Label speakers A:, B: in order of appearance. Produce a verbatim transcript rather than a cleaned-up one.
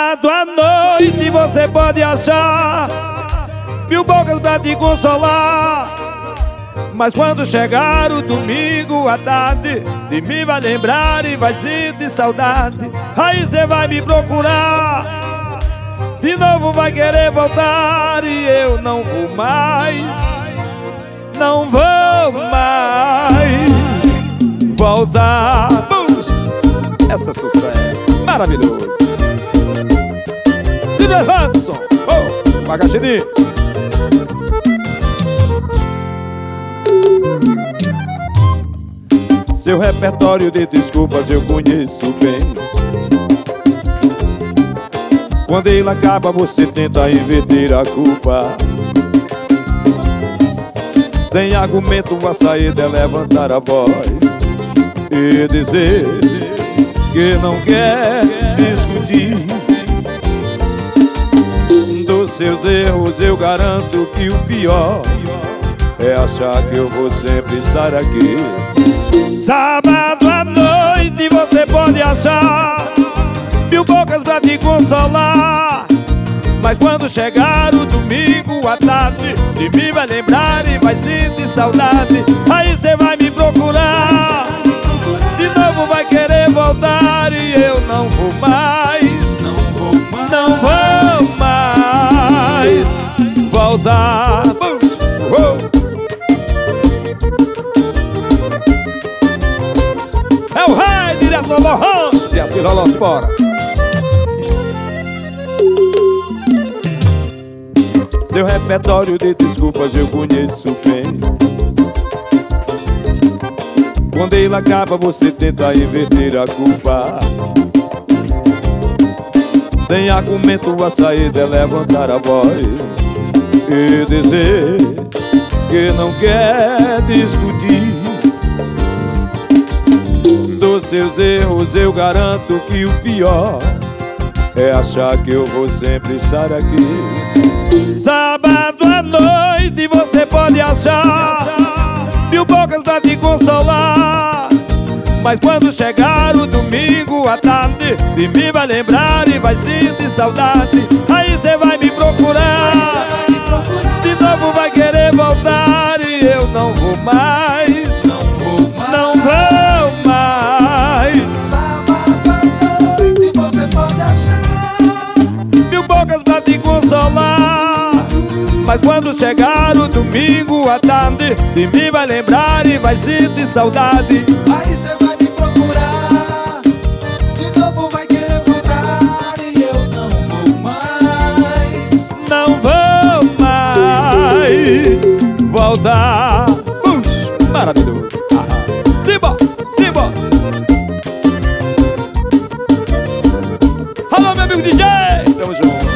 A: Sábado à noite você pode achar mil bocas pra te consolar, mas quando chegar o domingo à tarde, de mim vai lembrar e vai sentir saudade. Aí cê vai me procurar, de novo vai querer voltar, e eu não vou mais, não vou mais voltar. Puxa, essa é sucesso, maravilhoso. Silvio Hudson, oh, Magaxini. Seu repertório de desculpas eu conheço bem. Quando ele acaba você tenta inverter a culpa. Sem argumento a saída é levantar a voz e dizer que não quer discutir. Dos seus erros eu garanto que o pior é achar que eu vou sempre estar aqui. Sábado à noite você pode achar mil bocas pra te consolar, mas quando chegar o domingo à tarde, de mim vai lembrar e vai sentir saudade. Aí cê vai me procurar, de novo vai querer voltar, e eu não vou mais, não vou mais, não vou mais voltar. Oh. É o rei direto do Lohans, e assim rolou fora. Seu repertório de desculpas eu conheço bem. Quando ele acaba você tenta inverter a culpa. Sem argumento a saída é levantar a voz e dizer que não quer discutir. Dos seus erros eu garanto que o pior é achar que eu vou sempre estar aqui. Sábado à noite você pode achar mil bocas pra te consolar, mas quando chegar o domingo à tarde, de mim vai lembrar e vai sentir saudade. Aí cê vai me procurar, de novo vai querer voltar, e eu não vou mais, não vou mais, não vou mais.
B: Sábado à noite você pode achar
A: mil bocas pra te consolar, mas quando chegar o domingo à tarde, de mim vai lembrar e vai sentir saudade.
B: Aí cê vai me procurar, de novo vai querer voltar, e eu não vou mais,
A: não vou mais voltar. Puxa, maravilhoso. Simba, Simba. Alô, meu amigo D J, tamo junto.